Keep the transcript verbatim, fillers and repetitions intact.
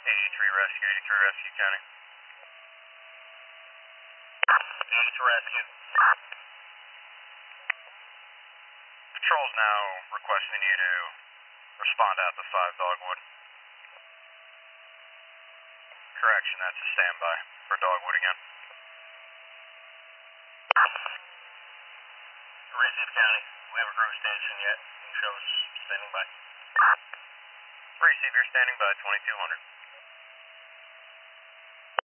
eighty-three Rescue, eighty-three Rescue County. eighty-three Rescue. Patrol's now requesting you to respond out to five Dogwood. Correction, that's a standby for Dogwood again. Receive County, we have a crew station yet. Shows standing by. Receive, you're standing by, twenty-two hundred.